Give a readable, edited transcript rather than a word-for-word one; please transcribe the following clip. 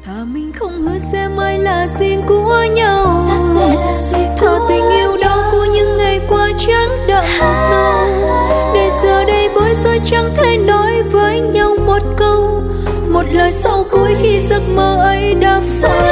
Thà mình không hứa sẽ mãi là riêng của nhau. Ta sẽ là riêng thà của tình yêu đó của những ngày qua chẳng đậm sâu, để giờ đây bối rối chẳng thể nói với nhau một câu, một lời sau cuối khi giấc mơ ấy đã phai.